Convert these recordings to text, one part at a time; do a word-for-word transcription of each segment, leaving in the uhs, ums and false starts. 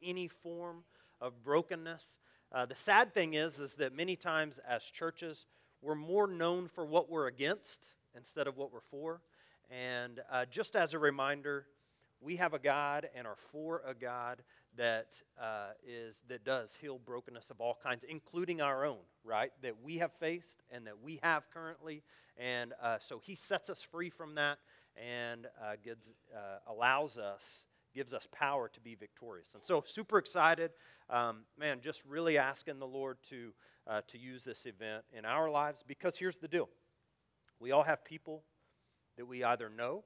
any form of brokenness. Uh, the sad thing is, is that many times as churches, we're more known for what we're against instead of what we're for. And uh, just as a reminder, we have a God and are for a God that uh, is that does heal brokenness of all kinds, including our own, right? That we have faced and that we have currently. And uh, so He sets us free from that and uh, gives, uh, allows us, gives us power to be victorious. And so super excited. Um, man, just really asking the Lord to, uh, to use this event in our lives, because here's the deal. We all have people that we either know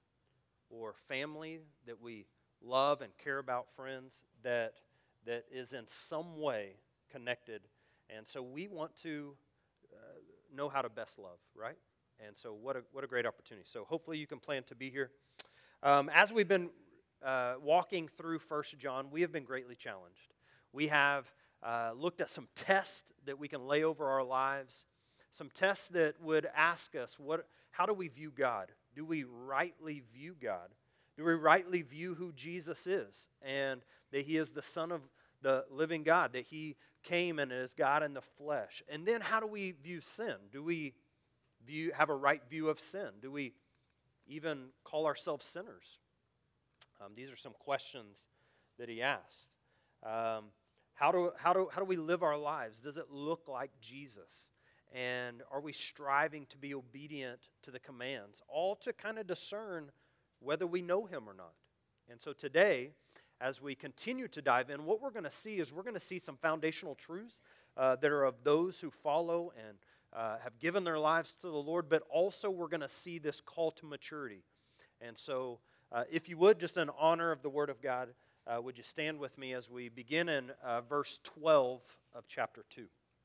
or family that we love and care about, friends that that is in some way connected. And so we want to uh, know how to best love, right? And so what a what a great opportunity. So hopefully you can plan to be here. Um, as we've been uh, walking through First John, we have been greatly challenged. We have uh, looked at some tests that we can lay over our lives, some tests that would ask us, what, how do we view God? Do we rightly view God? Do we rightly view who Jesus is, and that He is the Son of the living God, that He came and is God in the flesh? And then how do we view sin? Do we view have a right view of sin? Do we even call ourselves sinners? Um, these are some questions that he asked. Um, how do how do how do we live our lives? Does it look like Jesus? And are we striving to be obedient to the commands? All to kind of discern whether we know Him or not. And so today, as we continue to dive in, what we're going to see is we're going to see some foundational truths uh, that are of those who follow and uh, have given their lives to the Lord, but also we're going to see this call to maturity. And so uh, if you would, just in honor of the Word of God, uh, would you stand with me as we begin in uh, verse twelve of chapter two.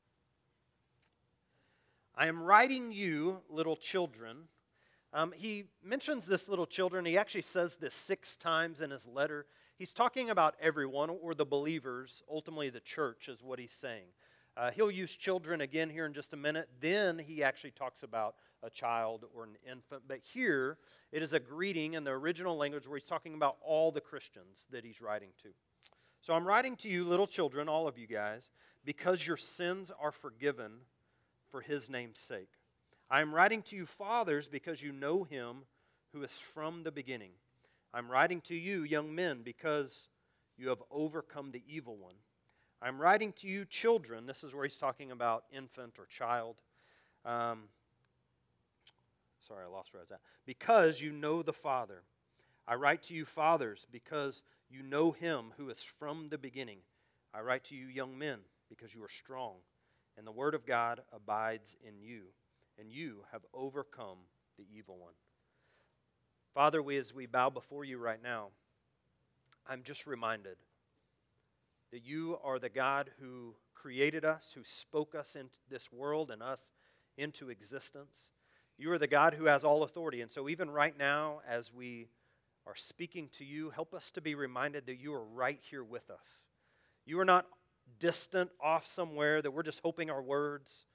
I am writing you, little children. Um, he mentions this little children. He actually says this six times in his letter. He's talking about everyone, or the believers. Ultimately, the church is what he's saying. Uh, he'll use children again here in just a minute. Then he actually talks about a child or an infant. But here, it is a greeting in the original language where he's talking about all the Christians that he's writing to. So I'm writing to you, little children, all of you guys, because your sins are forgiven for His name's sake. I am writing to you, fathers, because you know Him who is from the beginning. I'm writing to you, young men, because you have overcome the evil one. I'm writing to you, children. This is where he's talking about infant or child. Um, sorry, I lost where I was at. Because you know the Father. I write to you, fathers, because you know Him who is from the beginning. I write to you, young men, because you are strong, and the word of God abides in you, and you have overcome the evil one. Father, we as we bow before you right now, I'm just reminded that you are the God who created us, who spoke us into this world and us into existence. You are the God who has all authority. And so even right now, as we are speaking to you, help us to be reminded that you are right here with us. You are not distant off somewhere, that we're just hoping our words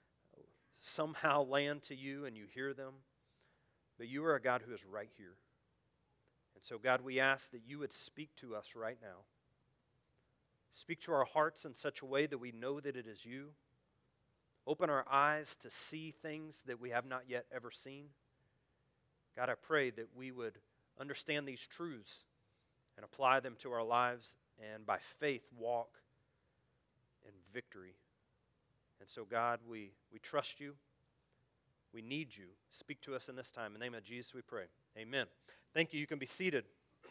somehow land to you and you hear them. But you are a God who is right here. And so, God, we ask that you would speak to us right now. Speak to our hearts in such a way that we know that it is you. Open our eyes to see things that we have not yet ever seen. God, I pray that we would understand these truths and apply them to our lives, and by faith walk in victory. And so, God, we, we trust you. We need you. Speak to us in this time. In the name of Jesus we pray. Amen. Thank you. You can be seated.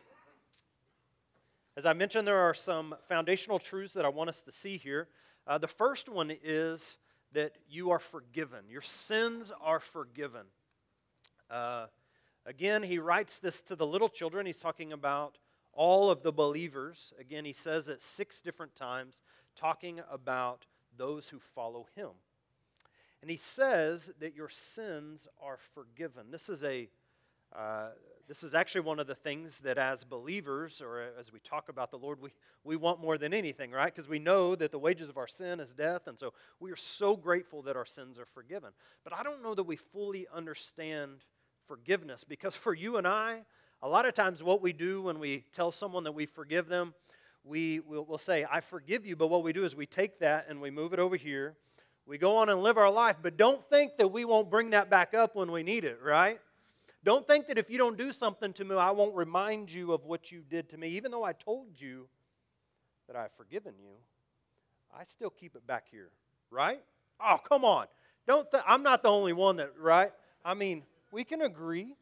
As I mentioned, there are some foundational truths that I want us to see here. Uh, the first one is that you are forgiven. Your sins are forgiven. Uh, again, he writes this to the little children. He's talking about all of the believers. Again, he says it six different times, talking about those who follow him. And he says that your sins are forgiven. This is a uh, this is actually one of the things that as believers, or as we talk about the Lord, we, we want more than anything, right? Because we know that the wages of our sin is death, and so we are so grateful that our sins are forgiven. But I don't know that we fully understand forgiveness, because for you and I, a lot of times what we do when we tell someone that we forgive them, we will we'll say, I forgive you, but what we do is we take that and we move it over here. We go on and live our life, but don't think that we won't bring that back up when we need it, right? Don't think that if you don't do something to me, I won't remind you of what you did to me. Even though I told you that I've forgiven you, I still keep it back here, right? Oh, come on. Don't th- I'm not the only one that, right? I mean, we can agree.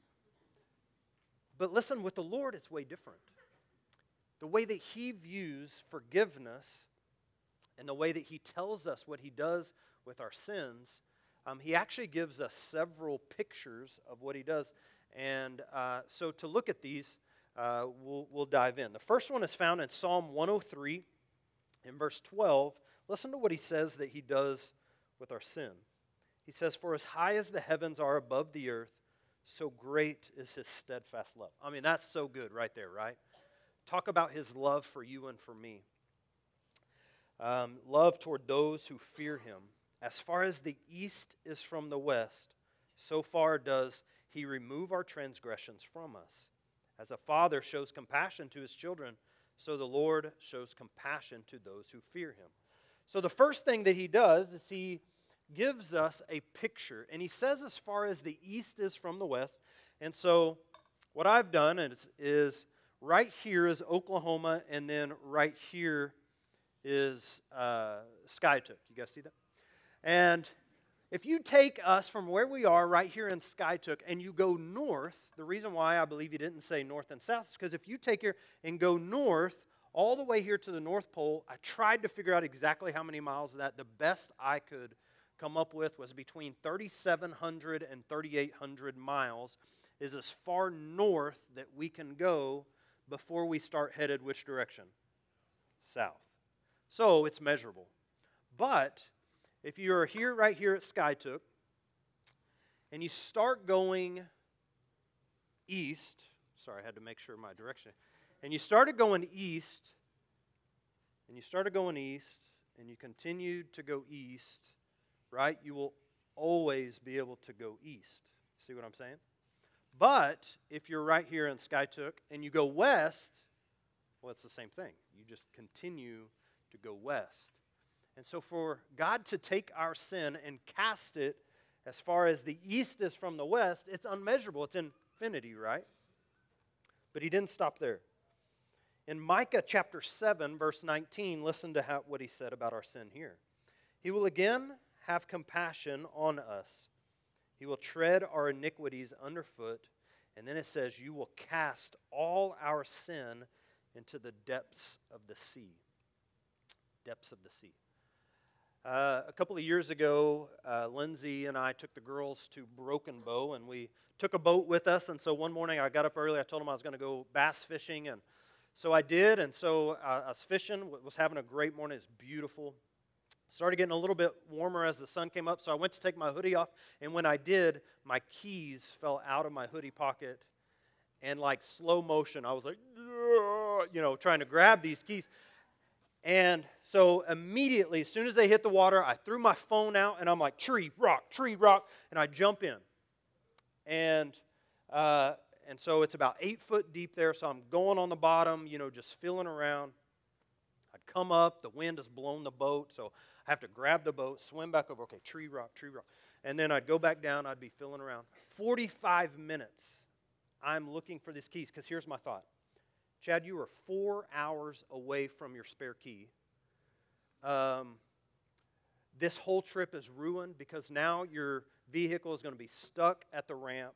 But listen, with the Lord, it's way different. The way that He views forgiveness and the way that He tells us what He does with our sins, um, He actually gives us several pictures of what He does. And uh, so to look at these, uh, we'll, we'll dive in. The first one is found in Psalm one oh three in verse twelve. Listen to what He says that He does with our sin. He says, "For as high as the heavens are above the earth, so great is His steadfast love." I mean, that's so good right there, right? Talk about His love for you and for me. Um, love toward those who fear Him. As far as the east is from the west, so far does He remove our transgressions from us. As a father shows compassion to his children, so the Lord shows compassion to those who fear Him. So the first thing that He does is He gives us a picture. And He says as far as the east is from the west. And so what I've done is, is right here is Oklahoma, and then right here is uh, Skiatook. You guys see that? And if you take us from where we are right here in Skiatook and you go north, the reason why I believe He didn't say north and south is because if you take here and go north all the way here to the North Pole, I tried to figure out exactly how many miles of that. The best I could come up with was between thirty-seven hundred and thirty-eight hundred miles is as far north that we can go before we start headed which direction? South. So it's measurable. But if you're here, right here at Skiatook, and you start going east, sorry, I had to make sure my direction, and you started going east, and you started going east, and you continued to go east, right, you will always be able to go east. See what I'm saying? But if you're right here in Skiatook and you go west, well, it's the same thing. You just continue to go west. And so for God to take our sin and cast it as far as the east is from the west, it's unmeasurable. It's infinity, right? But He didn't stop there. In Micah chapter seven, verse nineteen, listen to how, what He said about our sin here. He will again have compassion on us. He will tread our iniquities underfoot. And then it says, you will cast all our sin into the depths of the sea. Depths of the sea. Uh, a couple of years ago, uh, Lindsay and I took the girls to Broken Bow, and we took a boat with us. And so one morning I got up early. I told them I was going to go bass fishing, and so I did. And so uh, I was fishing, was having a great morning. It's beautiful. Started getting a little bit warmer as the sun came up, so I went to take my hoodie off, and when I did, my keys fell out of my hoodie pocket, and like slow motion, I was like, you know, trying to grab these keys. And so immediately, as soon as they hit the water, I threw my phone out, and I'm like, tree, rock, tree, rock, and I jump in. And uh, and so it's about eight foot deep there, so I'm going on the bottom, you know, just feeling around. I'd come up, the wind has blown the boat, so I have to grab the boat, swim back over, okay, tree, rock, tree, rock. And then I'd go back down, I'd be feeling around. forty-five minutes, I'm looking for these keys, because here's my thought. Chad, you are four hours away from your spare key. Um, this whole trip is ruined because now your vehicle is going to be stuck at the ramp.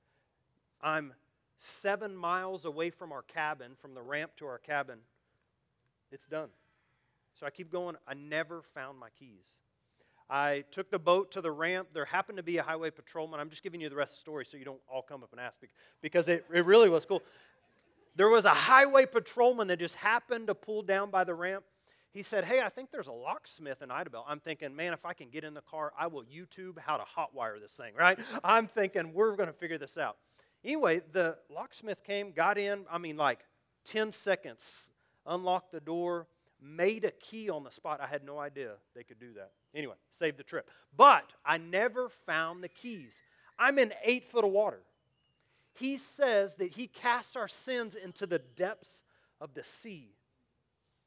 I'm seven miles away from our cabin, from the ramp to our cabin. It's done. So I keep going. I never found my keys. I took the boat to the ramp. There happened to be a highway patrolman. I'm just giving you the rest of the story so you don't all come up and ask, because it, it really was cool. There was a highway patrolman that just happened to pull down by the ramp. He said, hey, I think there's a locksmith in Idabel. I'm thinking, man, if I can get in the car, I will YouTube how to hotwire this thing, right? I'm thinking, we're going to figure this out. Anyway, the locksmith came, got in, I mean, like ten seconds, unlocked the door, made a key on the spot. I had no idea they could do that. Anyway, saved the trip. But I never found the keys. I'm in eight foot of water. He says that He casts our sins into the depths of the sea.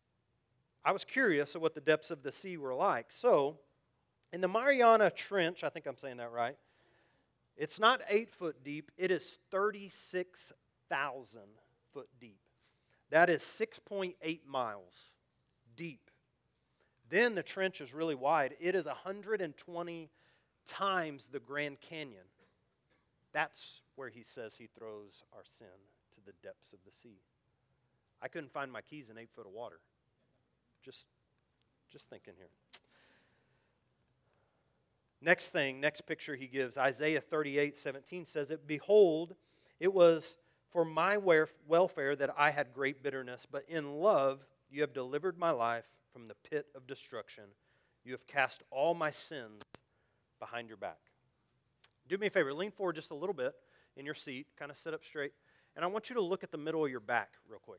I was curious of what the depths of the sea were like. So, in the Mariana Trench, I think I'm saying that right, it's not eight foot deep, it is thirty-six thousand foot deep. That is six point eight miles deep. Then the trench is really wide. It is one hundred twenty times the Grand Canyon. That's where he says he throws our sin, to the depths of the sea. I couldn't find my keys in eight foot of water. Just, just thinking here. Next thing, next picture he gives, Isaiah thirty-eight seventeen says it, "Behold, it was for my welfare that I had great bitterness, but in love you have delivered my life from the pit of destruction. You have cast all my sins behind your back." Do me a favor, lean forward just a little bit in your seat, kind of sit up straight, and I want you to look at the middle of your back real quick.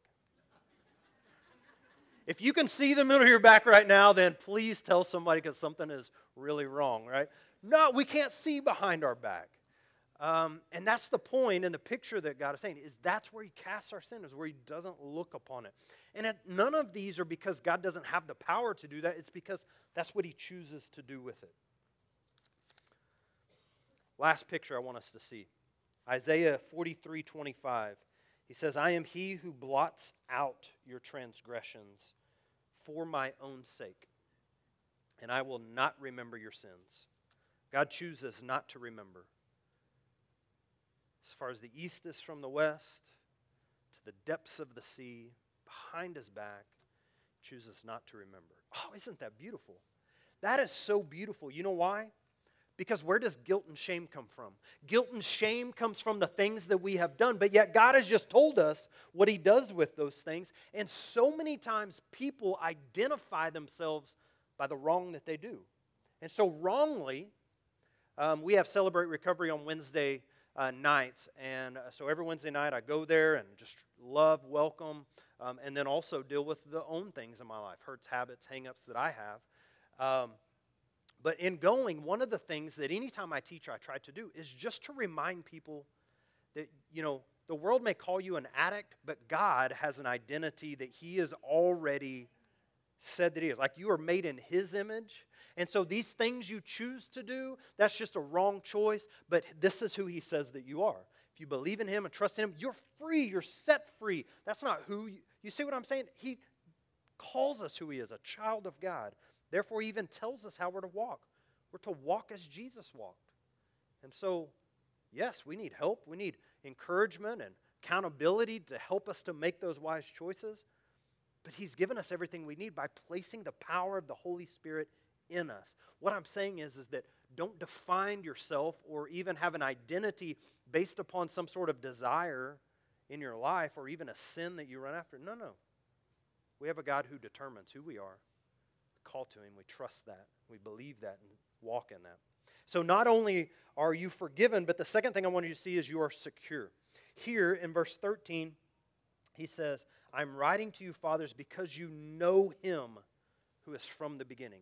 If you can see the middle of your back right now, then please tell somebody, because something is really wrong, right? No, we can't see behind our back. Um, and that's the point in the picture that God is saying, is that's where he casts our sin, is where he doesn't look upon it. And it, none of these are because God doesn't have the power to do that. It's because that's what he chooses to do with it. Last picture I want us to see. Isaiah forty-three twenty-five. He says, "I am he who blots out your transgressions for my own sake, and I will not remember your sins." God chooses not to remember. As far as the east is from the west, to the depths of the sea, behind his back, chooses not to remember. Oh, isn't that beautiful? That is so beautiful. You know why? Because where does guilt and shame come from? Guilt and shame comes from the things that we have done, but yet God has just told us what he does with those things. And so many times people identify themselves by the wrong that they do. And so wrongly, um, we have Celebrate Recovery on Wednesday uh, nights. And uh, so every Wednesday night I go there and just love, welcome, um, and then also deal with the own things in my life, hurts, habits, hang-ups that I have. Um, But in going, one of the things that anytime I teach, I try to do is just to remind people that, you know, the world may call you an addict, but God has an identity that he has already said that he is. Like, you are made in his image. And so these things you choose to do, that's just a wrong choice, but this is who he says that you are. If you believe in him and trust in him, you're free, you're set free. That's not who you, you see what I'm saying? He calls us who he is, a child of God. Therefore, he even tells us how we're to walk. We're to walk as Jesus walked. And so, yes, we need help. We need encouragement and accountability to help us to make those wise choices. But he's given us everything we need by placing the power of the Holy Spirit in us. What I'm saying is, is that don't define yourself or even have an identity based upon some sort of desire in your life or even a sin that you run after. No, no. We have a God who determines who we are. Call to him, we trust that, we believe that, and walk in that. So not only are you forgiven, but the second thing I want you to see is you are secure. Here in verse thirteen, he says, "I'm writing to you, fathers, because you know him who is from the beginning."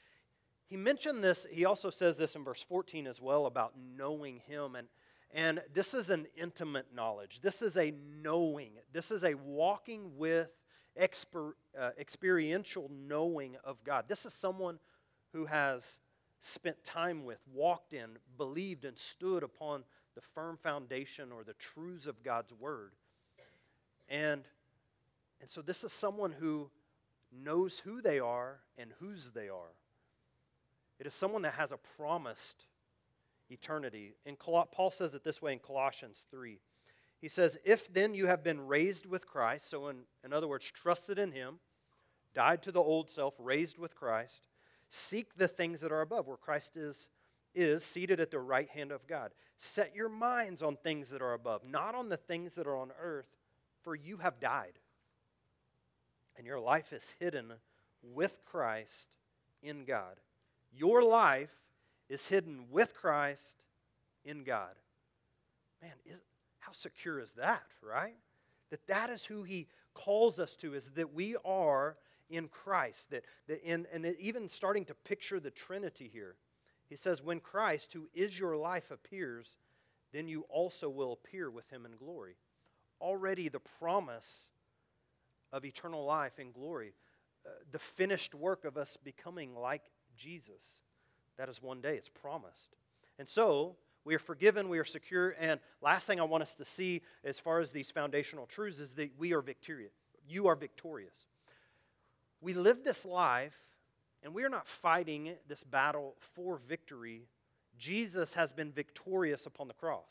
He mentioned this, he also says this in verse fourteen as well about knowing him, and, and this is an intimate knowledge. This is a knowing. This is a walking with Exper, uh, experiential knowing of God. This is someone who has spent time with, walked in, believed, and stood upon the firm foundation or the truths of God's word. And, and so this is someone who knows who they are and whose they are. It is someone that has a promised eternity. And Paul says it this way in Colossians three. He says, "If then you have been raised with Christ," so in, in other words, trusted in him, died to the old self, raised with Christ, seek the things that are above, where Christ is, is seated at the right hand of God. Set your minds on things that are above, not on the things that are on earth, for you have died. And your life is hidden with Christ in God. Your life is hidden with Christ in God. Man, is how secure is that, right? That that is who he calls us to, is that we are in Christ. That, that in, and that even starting to picture the Trinity here. He says, when Christ, who is your life, appears, then you also will appear with him in glory. Already the promise of eternal life in glory. Uh, the finished work of us becoming like Jesus. That is one day. It's promised. And so, we are forgiven, we are secure, and last thing I want us to see as far as these foundational truths is that we are victorious. You are victorious. We live this life, and we are not fighting this battle for victory. Jesus has been victorious upon the cross.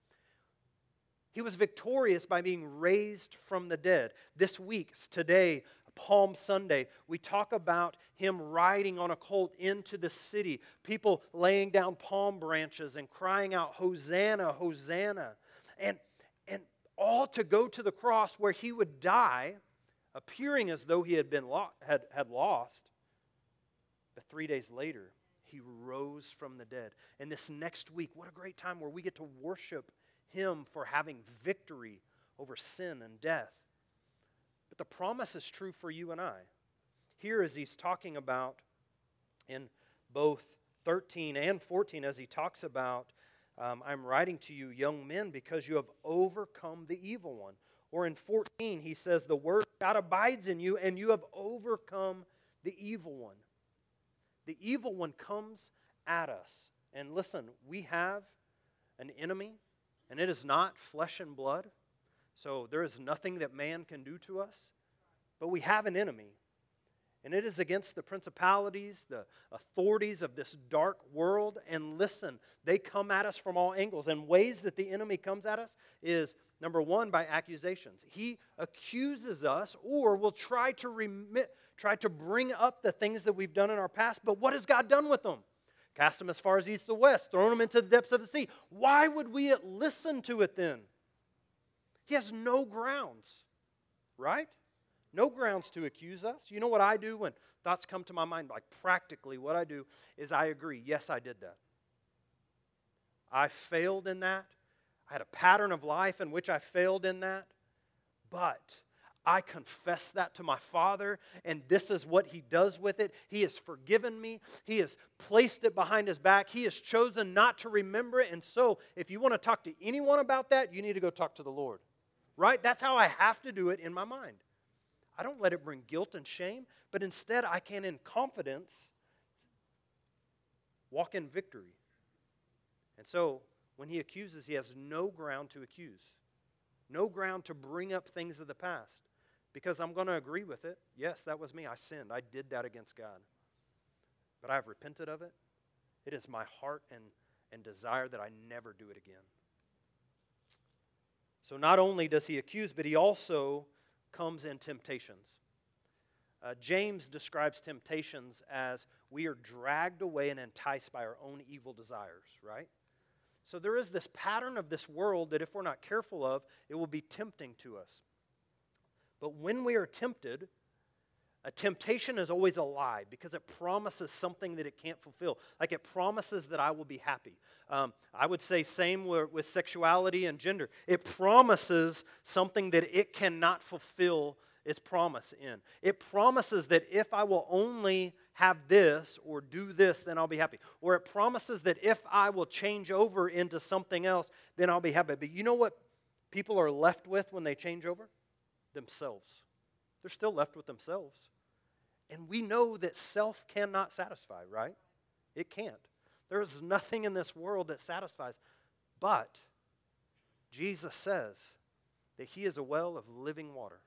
He was victorious by being raised from the dead. This week, today, Palm Sunday, we talk about him riding on a colt into the city, people laying down palm branches and crying out, Hosanna, Hosanna. And, and all to go to the cross where he would die, appearing as though he had been lo- had, had lost. But three days later, he rose from the dead. And this next week, what a great time where we get to worship him for having victory over sin and death. But the promise is true for you and I. Here as he's talking about in both thirteen and fourteen, as he talks about, um, I'm writing to you, young men, because you have overcome the evil one. Or in fourteen, he says, the word of God abides in you, and you have overcome the evil one. The evil one comes at us. And listen, we have an enemy, and it is not flesh and blood. So there is nothing that man can do to us. But we have an enemy. And it is against the principalities, the authorities of this dark world. And listen, they come at us from all angles. And ways that the enemy comes at us is, number one, by accusations. He accuses us or will try to remit, try to bring up the things that we've done in our past. But what has God done with them? Cast them as far as east to west, thrown them into the depths of the sea. Why would we listen to it then? He has no grounds, right? No grounds to accuse us. You know what I do when thoughts come to my mind? Like practically what I do is I agree, yes, I did that. I failed in that. I had a pattern of life in which I failed in that. But I confess that to my Father, and this is what He does with it. He has forgiven me. He has placed it behind His back. He has chosen not to remember it. And so, if you want to talk to anyone about that, you need to go talk to the Lord. Right? That's how I have to do it in my mind. I don't let it bring guilt and shame, but instead I can, in confidence, walk in victory. And so, when He accuses, He has no ground to accuse. No ground to bring up things of the past. Because I'm going to agree with it. Yes, that was me. I sinned. I did that against God. But I've repented of it. It is my heart and, and desire that I never do it again. So not only does he accuse, but he also comes in temptations. Uh, James describes temptations as we are dragged away and enticed by our own evil desires, right? So there is this pattern of this world that if we're not careful of, it will be tempting to us. But when we are tempted, a temptation is always a lie because it promises something that it can't fulfill. Like it promises that I will be happy. Um, I would say same with, with sexuality and gender. It promises something that it cannot fulfill its promise in. It promises that if I will only have this or do this, then I'll be happy. Or it promises that if I will change over into something else, then I'll be happy. But you know what people are left with when they change over? Themselves. They're still left with themselves. And we know that self cannot satisfy, right? It can't. There is nothing in this world that satisfies. But Jesus says that He is a well of living water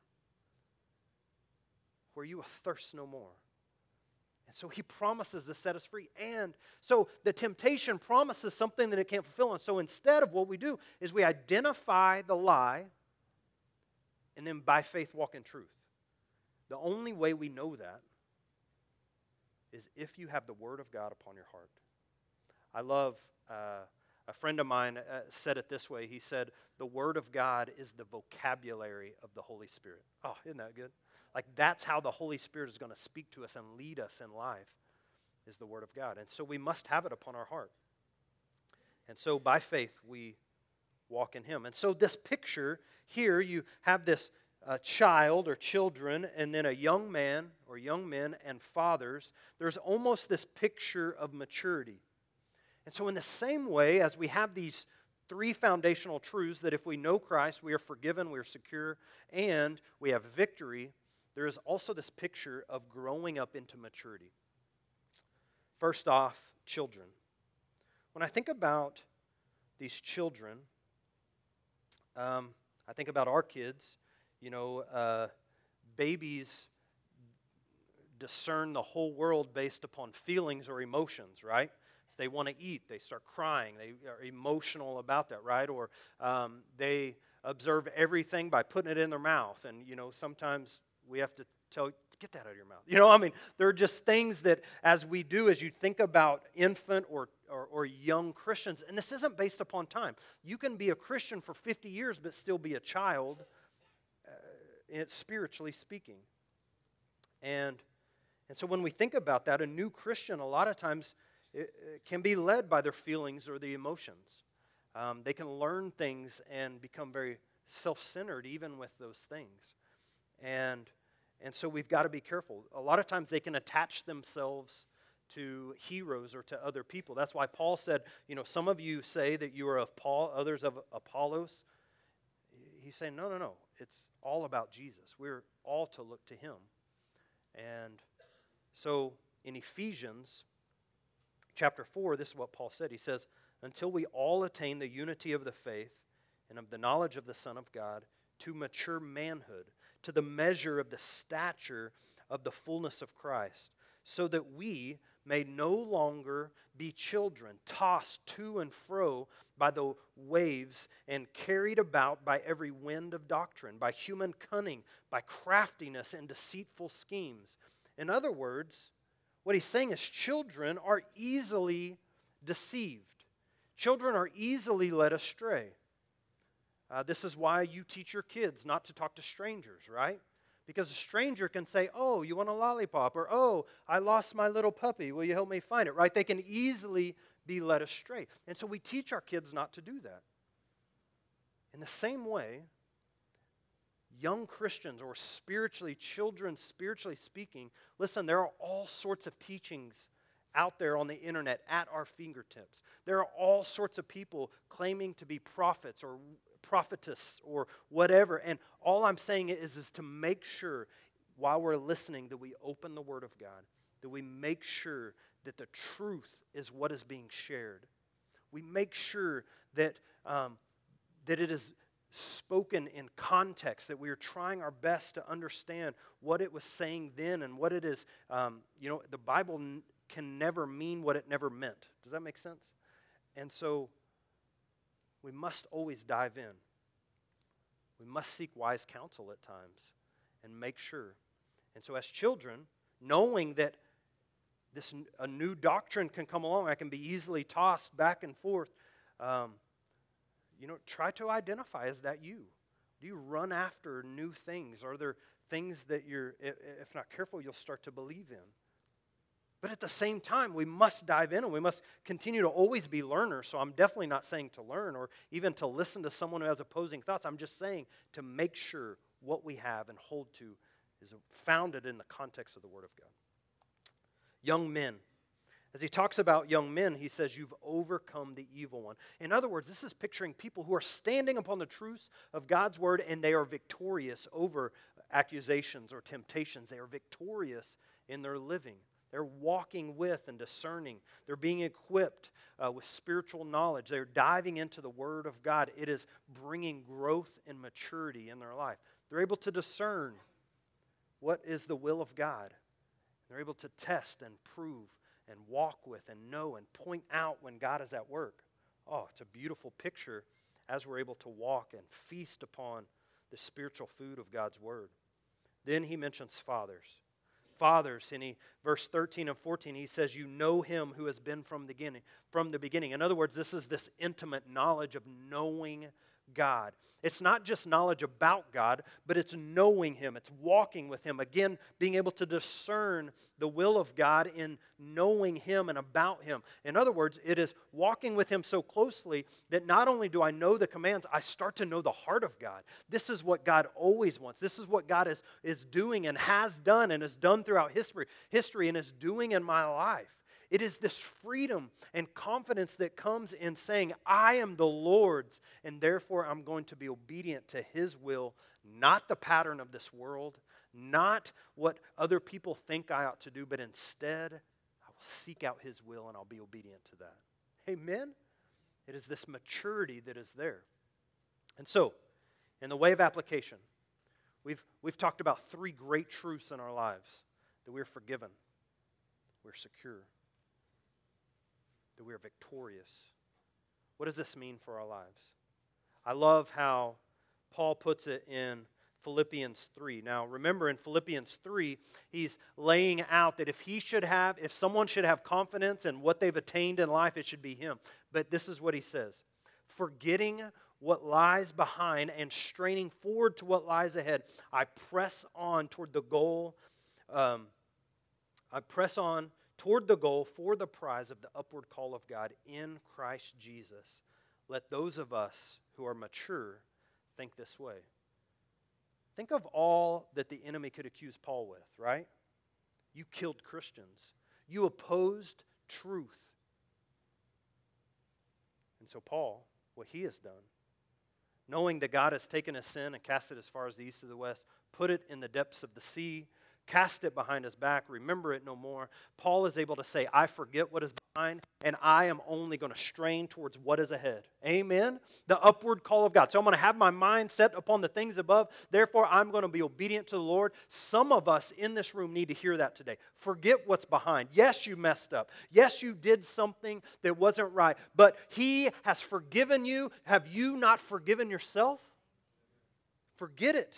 where you will thirst no more. And so He promises to set us free. And so the temptation promises something that it can't fulfill. And so instead of what we do is we identify the lie and then by faith walk in truth. The only way we know that is if you have the Word of God upon your heart. I love, uh, a friend of mine uh, said it this way. He said, the Word of God is the vocabulary of the Holy Spirit. Oh, isn't that good? Like that's how the Holy Spirit is going to speak to us and lead us in life, is the Word of God. And so we must have it upon our heart. And so by faith we walk in Him. And so this picture here, you have this uh, child or children and then a young man or young men and fathers. There's almost this picture of maturity. And so in the same way as we have these three foundational truths that if we know Christ, we are forgiven, we are secure, and we have victory, there is also this picture of growing up into maturity. First off, children. When I think about these children, um, I think about our kids. You know, uh, babies discern the whole world based upon feelings or emotions, right? If they want to eat, they start crying. They are emotional about that, right? Or um, they observe everything by putting it in their mouth. And, you know, sometimes we have to tell, get that out of your mouth. You know, I mean, there are just things that as we do, as you think about infant or, or, or young Christians, and this isn't based upon time. You can be a Christian for fifty years but still be a child, uh, spiritually speaking. And And so when we think about that, a new Christian, a lot of times, it, it can be led by their feelings or the emotions. Um, they can learn things and become very self-centered even with those things. And, and so we've got to be careful. A lot of times they can attach themselves to heroes or to other people. That's why Paul said, you know, some of you say that you are of Paul, others of Apollos. He's saying, no, no, no. It's all about Jesus. We're all to look to him. And so in Ephesians chapter four, this is what Paul said. He says, until we all attain the unity of the faith and of the knowledge of the Son of God, to mature manhood, to the measure of the stature of the fullness of Christ, so that we may no longer be children, tossed to and fro by the waves and carried about by every wind of doctrine, by human cunning, by craftiness and deceitful schemes. In other words, what he's saying is children are easily deceived. Children are easily led astray. Uh, this is why you teach your kids not to talk to strangers, right? Because a stranger can say, oh, you want a lollipop? Or, oh, I lost my little puppy. Will you help me find it? Right? They can easily be led astray. And so we teach our kids not to do that. In the same way, young Christians or spiritually, children spiritually speaking, listen, there are all sorts of teachings out there on the internet at our fingertips. There are all sorts of people claiming to be prophets or prophetess or whatever. And all I'm saying is, is to make sure while we're listening that we open the Word of God, that we make sure that the truth is what is being shared. We make sure that, um, that it is spoken in context, that we are trying our best to understand what it was saying then and what it is. Um, you know, the Bible n- can never mean what it never meant. Does that make sense? And so we must always dive in. We must seek wise counsel at times and make sure. And so as children, knowing that this a new doctrine can come along, I can be easily tossed back and forth, um, you know, try to identify, is that you? Do you run after new things? Are there things that you're, if not careful, you'll start to believe in? But at the same time, we must dive in and we must continue to always be learners. So I'm definitely not saying to learn or even to listen to someone who has opposing thoughts. I'm just saying to make sure what we have and hold to is founded in the context of the Word of God. Young men. As he talks about young men, he says, you've overcome the evil one. In other words, this is picturing people who are standing upon the truths of God's Word and they are victorious over accusations or temptations. They are victorious in their living. They're walking with and discerning. They're being equipped uh, with spiritual knowledge. They're diving into the Word of God. It is bringing growth and maturity in their life. They're able to discern what is the will of God. They're able to test and prove and walk with and know and point out when God is at work. Oh, it's a beautiful picture as we're able to walk and feast upon the spiritual food of God's Word. Then he mentions fathers. Fathers, in he, verse thirteen and fourteen, he says, you know him who has been from the beginning. From the beginning. In other words, this is this intimate knowledge of knowing God. It's not just knowledge about God, but it's knowing Him. It's walking with Him. Again, being able to discern the will of God in knowing Him and about Him. In other words, it is walking with Him so closely that not only do I know the commands, I start to know the heart of God. This is what God always wants. This is what God is, is doing and has done and has done throughout history, history and is doing in my life. It is this freedom and confidence that comes in saying, I am the Lord's, and therefore I'm going to be obedient to His will, not the pattern of this world, not what other people think I ought to do, but instead I will seek out His will and I'll be obedient to that. Amen? It is this maturity that is there. And so, in the way of application, we've, we've talked about three great truths in our lives. That we're forgiven, we're secure, that we are victorious. What does this mean for our lives? I love how Paul puts it in Philippians three. Now, remember in Philippians three, he's laying out that if he should have, if someone should have confidence in what they've attained in life, it should be him. But this is what he says. Forgetting what lies behind and straining forward to what lies ahead, I press on toward the goal Um, I press on toward the goal for the prize of the upward call of God in Christ Jesus. Let those of us who are mature think this way. Think of all that the enemy could accuse Paul with, right? You killed Christians. You opposed truth. And so Paul, what he has done, knowing that God has taken his sin and cast it as far as the east to the west, put it in the depths of the sea, cast it behind his back, remember it no more. Paul is able to say, I forget what is behind, and I am only going to strain towards what is ahead. Amen? The upward call of God. So I'm going to have my mind set upon the things above. Therefore, I'm going to be obedient to the Lord. Some of us in this room need to hear that today. Forget what's behind. Yes, you messed up. Yes, you did something that wasn't right. But He has forgiven you. Have you not forgiven yourself? Forget it.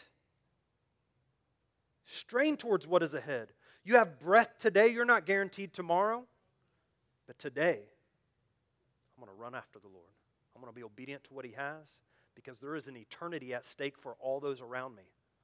Strain towards what is ahead. You have breath today. You're not guaranteed tomorrow. But today, I'm going to run after the Lord. I'm going to be obedient to what He has because there is an eternity at stake for all those around me.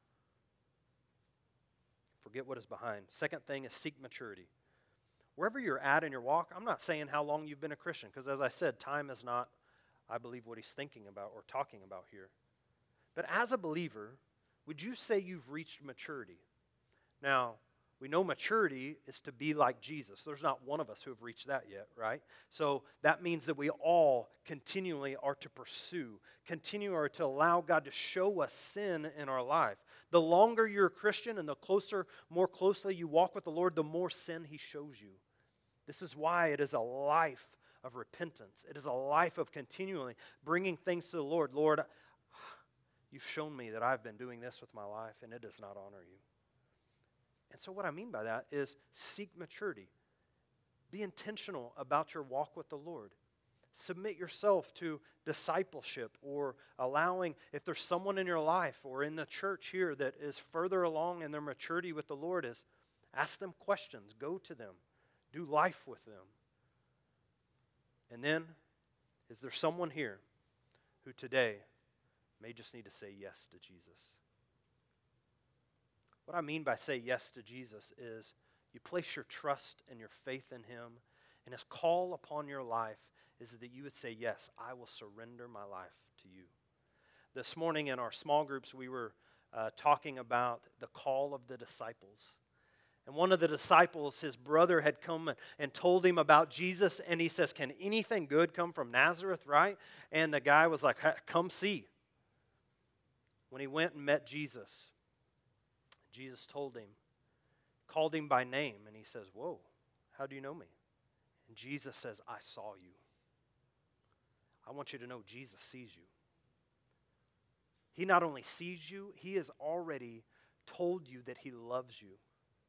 Forget what is behind. Second thing is seek maturity. Wherever you're at in your walk, I'm not saying how long you've been a Christian because as I said, time is not, I believe, what he's thinking about or talking about here. But as a believer, would you say you've reached maturity? Now, we know maturity is to be like Jesus. There's not one of us who have reached that yet, right? So that means that we all continually are to pursue, continue are to allow God to show us sin in our life. The longer you're a Christian and the closer, more closely you walk with the Lord, the more sin He shows you. This is why it is a life of repentance. It is a life of continually bringing things to the Lord. Lord, You've shown me that I've been doing this with my life and it does not honor You. And so what I mean by that is seek maturity. Be intentional about your walk with the Lord. Submit yourself to discipleship or allowing, if there's someone in your life or in the church here that is further along in their maturity with the Lord, is ask them questions, go to them, do life with them. And then, is there someone here who today may just need to say yes to Jesus? What I mean by say yes to Jesus is you place your trust and your faith in Him, and His call upon your life is that you would say, yes, I will surrender my life to You. This morning in our small groups, we were uh, talking about the call of the disciples. And one of the disciples, his brother had come and told him about Jesus, and he says, can anything good come from Nazareth, right? And the guy was like, come see. When he went and met Jesus, Jesus told him, called him by name, and he says, whoa, how do you know me? And Jesus says, I saw you. I want you to know Jesus sees you. He not only sees you, He has already told you that He loves you.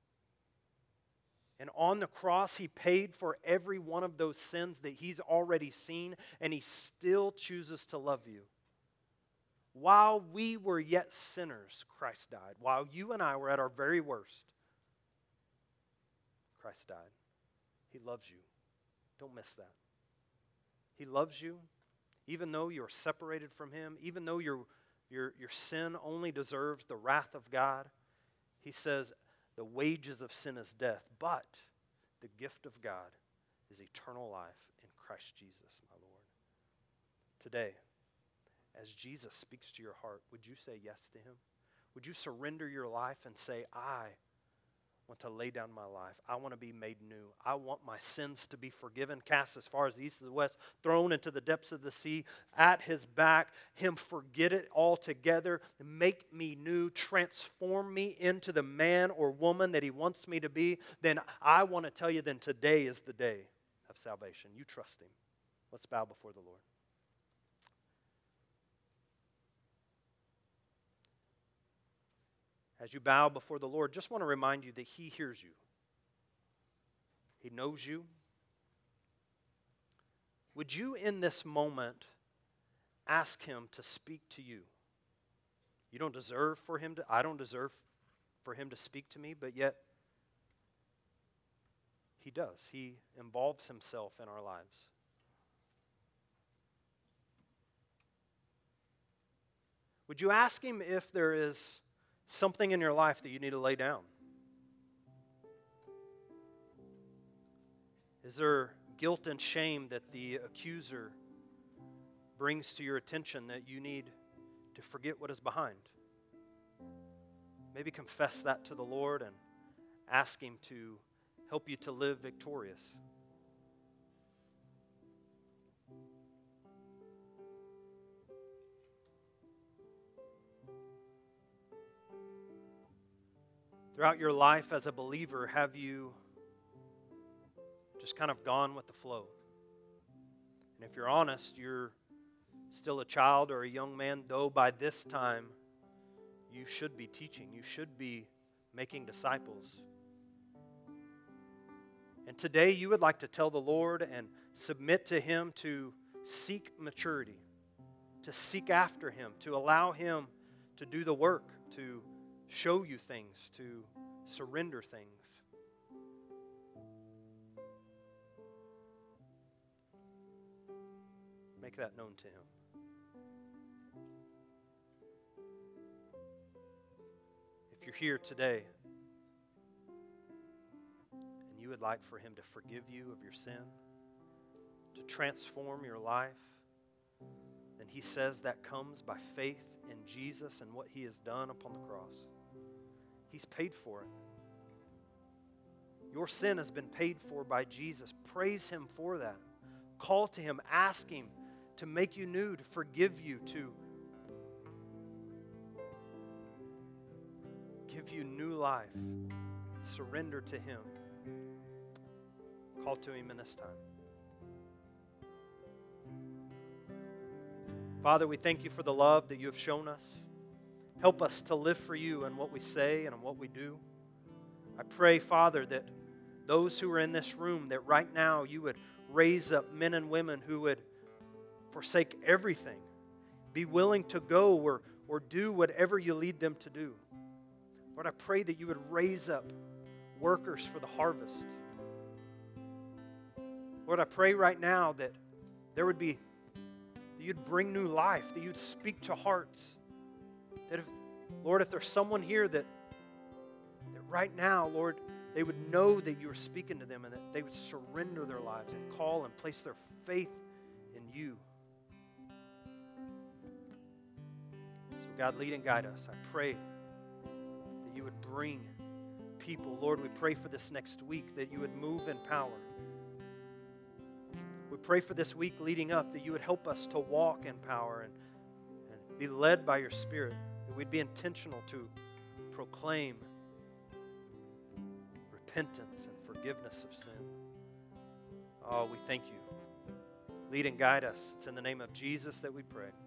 And on the cross, He paid for every one of those sins that He's already seen, and He still chooses to love you. While we were yet sinners, Christ died. While you and I were at our very worst, Christ died. He loves you. Don't miss that. He loves you, even though you're separated from Him, even though your, your, your sin only deserves the wrath of God. He says the wages of sin is death, but the gift of God is eternal life in Christ Jesus, my Lord. Today, as Jesus speaks to your heart, would you say yes to Him? Would you surrender your life and say, I want to lay down my life. I want to be made new. I want my sins to be forgiven, cast as far as the east to the west, thrown into the depths of the sea. At his back, him forget it altogether, make me new, transform me into the man or woman that he wants me to be. Then I want to tell you, then today is the day of salvation. You trust him. Let's bow before the Lord. As you bow before the Lord, just want to remind you that he hears you. He knows you. Would you in this moment ask him to speak to you? You don't deserve for him to, I don't deserve for him to speak to me, but yet he does. He involves himself in our lives. Would you ask him if there is something in your life that you need to lay down? Is there guilt and shame that the accuser brings to your attention that you need to forget what is behind? Maybe confess that to the Lord and ask him to help you to live victorious. Throughout your life as a believer, have you just kind of gone with the flow? And if you're honest, you're still a child or a young man, though by this time you should be teaching. You should be making disciples. And today you would like to tell the Lord and submit to him to seek maturity, to seek after him, to allow him to do the work, to show you things, to surrender things. Make that known to him. If you're here today and you would like for him to forgive you of your sin, to transform your life, then he says that comes by faith in Jesus and what he has done upon the cross. He's paid for it. Your sin has been paid for by Jesus. Praise him for that. Call to him. Ask him to make you new, to forgive you, to give you new life. Surrender to him. Call to him in this time. Father, we thank you for the love that you have shown us. Help us to live for you in what we say and in what we do. I pray, Father, that those who are in this room, that right now you would raise up men and women who would forsake everything, be willing to go or, or do whatever you lead them to do. Lord, I pray that you would raise up workers for the harvest. Lord, I pray right now that there would be, that you'd bring new life, that you'd speak to hearts. That if, Lord, if there's someone here that, that right now, Lord, they would know that you are speaking to them and that they would surrender their lives and call and place their faith in you. So God, lead and guide us. I pray that you would bring people. Lord, we pray for this next week that you would move in power. We pray for this week leading up that you would help us to walk in power and, and be led by your Spirit. That we'd be intentional to proclaim repentance and forgiveness of sin. Oh, we thank you. Lead and guide us. It's in the name of Jesus that we pray.